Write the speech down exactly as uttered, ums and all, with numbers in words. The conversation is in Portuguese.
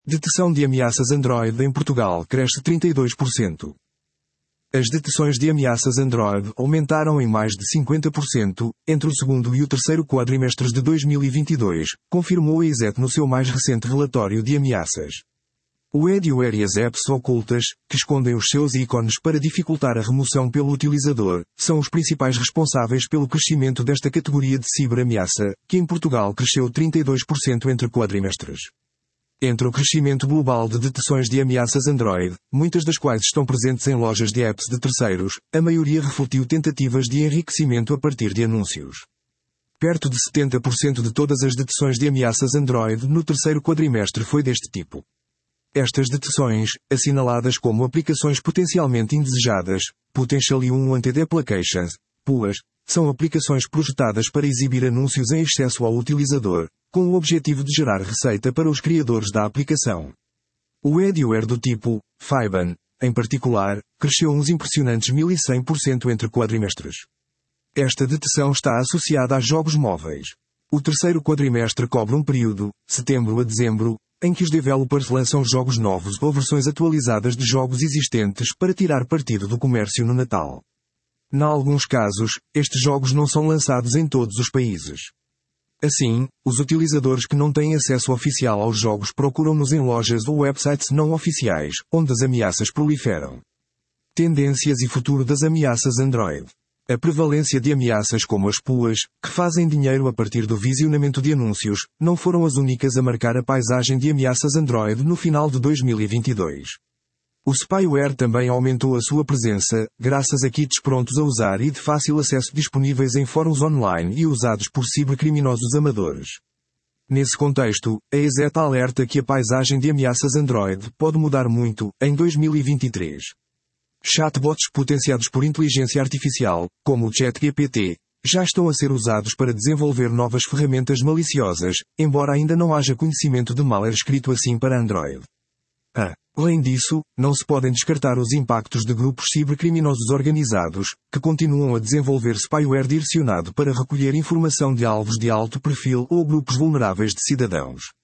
Detecção de ameaças Android em Portugal cresce trinta e dois por cento. As detecções de ameaças Android aumentaram em mais de cinquenta por cento entre o segundo e o terceiro quadrimestres de dois mil e vinte e dois, confirmou a I S E T no seu mais recente relatório de ameaças. O Adware e as apps ocultas, que escondem os seus ícones para dificultar a remoção pelo utilizador, são os principais responsáveis pelo crescimento desta categoria de ciberameaça, que em Portugal cresceu trinta e dois por cento entre quadrimestres. Entre o crescimento global de detecções de ameaças Android, muitas das quais estão presentes em lojas de apps de terceiros, a maioria refletiu tentativas de enriquecimento a partir de anúncios. Perto de setenta por cento de todas as detecções de ameaças Android no terceiro quadrimestre foi deste tipo. Estas detecções, assinaladas como aplicações potencialmente indesejadas, Potentially Unwanted Applications, P U As, são aplicações projetadas para exibir anúncios em excesso ao utilizador, com o objetivo de gerar receita para os criadores da aplicação. O Adware do tipo FIBAN, em particular, cresceu uns impressionantes mil e cem por cento entre quadrimestres. Esta detecção está associada a jogos móveis. O terceiro quadrimestre cobre um período, setembro a dezembro, em que os developers lançam jogos novos ou versões atualizadas de jogos existentes para tirar partido do comércio no Natal. Em alguns casos, estes jogos não são lançados em todos os países. Assim, os utilizadores que não têm acesso oficial aos jogos procuram-nos em lojas ou websites não oficiais, onde as ameaças proliferam. Tendências e futuro das ameaças Android. A prevalência de ameaças como as P U As, que fazem dinheiro a partir do visionamento de anúncios, não foram as únicas a marcar a paisagem de ameaças Android no final de dois mil e vinte e dois. O spyware também aumentou a sua presença, graças a kits prontos a usar e de fácil acesso disponíveis em fóruns online e usados por cibercriminosos amadores. Nesse contexto, a I S E T alerta que a paisagem de ameaças Android pode mudar muito, em dois mil e vinte e três. Chatbots potenciados por inteligência artificial, como o ChatGPT, já estão a ser usados para desenvolver novas ferramentas maliciosas, embora ainda não haja conhecimento de malware escrito assim para Android. Ah, além disso, não se podem descartar os impactos de grupos cibercriminosos organizados, que continuam a desenvolver spyware direcionado para recolher informação de alvos de alto perfil ou grupos vulneráveis de cidadãos.